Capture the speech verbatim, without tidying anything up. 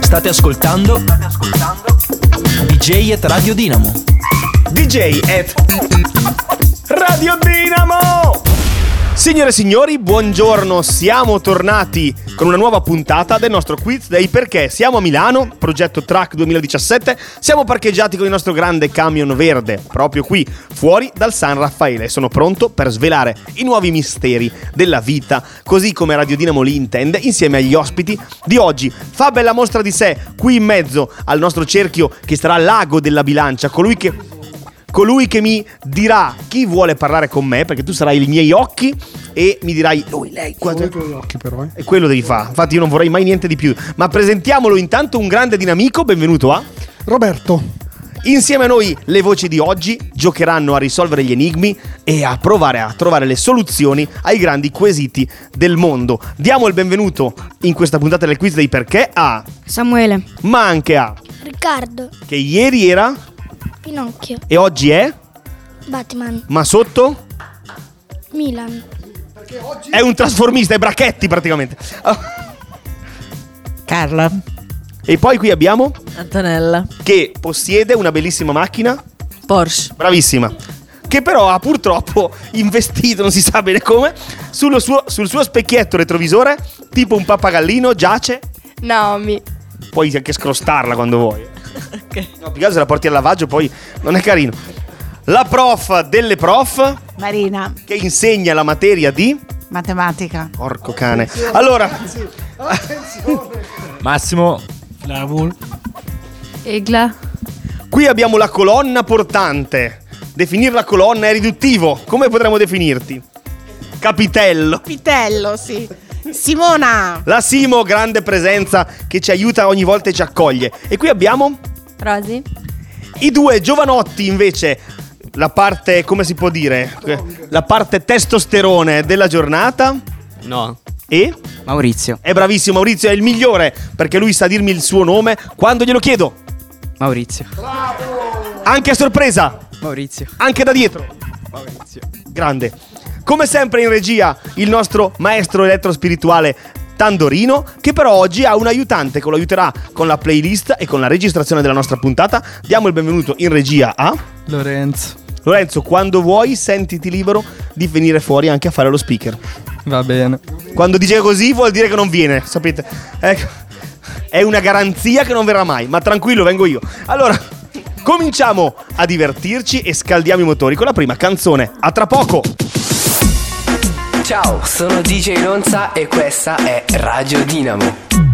State ascoltando, State ascoltando D J at Radio Dinamo. D J at Radio Dinamo. Signore e signori, buongiorno, siamo tornati con una nuova puntata del nostro Quiz Day perché siamo a Milano, progetto Track duemiladiciassette, siamo parcheggiati con il nostro grande camion verde, proprio qui, fuori dal San Raffaele, e sono pronto per svelare i nuovi misteri della vita, così come Radio Dinamo li intende, insieme agli ospiti di oggi. Fa bella mostra di sé, qui in mezzo al nostro cerchio che sarà l'ago della bilancia, colui che... Colui che mi dirà chi vuole parlare con me, perché tu sarai i miei occhi e mi dirai lui, lei, sono i tuoi occhi però, eh. E quello devi fare. Infatti io non vorrei mai niente di più. Ma presentiamolo intanto, un grande dinamico. Benvenuto a Roberto. Insieme a noi le voci di oggi giocheranno a risolvere gli enigmi e a provare a trovare le soluzioni ai grandi quesiti del mondo. Diamo il benvenuto in questa puntata del Quiz Day perché a Samuele, ma anche a Riccardo, che ieri era Pinocchio, e oggi è, Batman, ma sotto Milan, è un trasformista, è Brachetti praticamente. Carla, E poi qui abbiamo Antonella, che possiede una bellissima macchina, Porsche, bravissima, che però ha purtroppo investito, non si sa bene come, sullo suo, sul suo specchietto retrovisore, tipo un pappagallino, giace. Naomi. Puoi anche scrostarla quando vuoi. Ok. No, più che altro se la porti al lavaggio poi non è carino. La prof delle prof, Marina, che insegna la materia di... matematica, Porco cane. Allora, Massimo, Flavul. Egla. qui abbiamo la colonna portante. Definire la colonna è riduttivo. Come potremmo definirti? Capitello. Pitello, sì. Simona, La Simo, grande presenza che ci aiuta ogni volta e ci accoglie. E qui abbiamo Rosi. i due giovanotti invece, la parte, come si può dire? La parte testosterone della giornata. no, E? Maurizio, È bravissimo, Maurizio è il migliore perché lui sa dirmi il suo nome quando glielo chiedo. Maurizio, Anche a sorpresa, Maurizio, anche da dietro. Maurizio. Grande. Come sempre in regia il nostro maestro elettrospirituale Tandorino, che però oggi ha un aiutante che lo aiuterà con la playlist e con la registrazione della nostra puntata. Diamo il benvenuto in regia a Lorenzo, Lorenzo. Quando vuoi sentiti libero di venire fuori anche a fare lo speaker. va bene. Quando dice così vuol dire che non viene, sapete? Ecco, è una garanzia che non verrà mai, ma tranquillo, vengo io. Allora, cominciamo a divertirci e scaldiamo i motori con la prima canzone. A tra poco. Ciao, sono D J Ronza e questa è Radio Dinamo.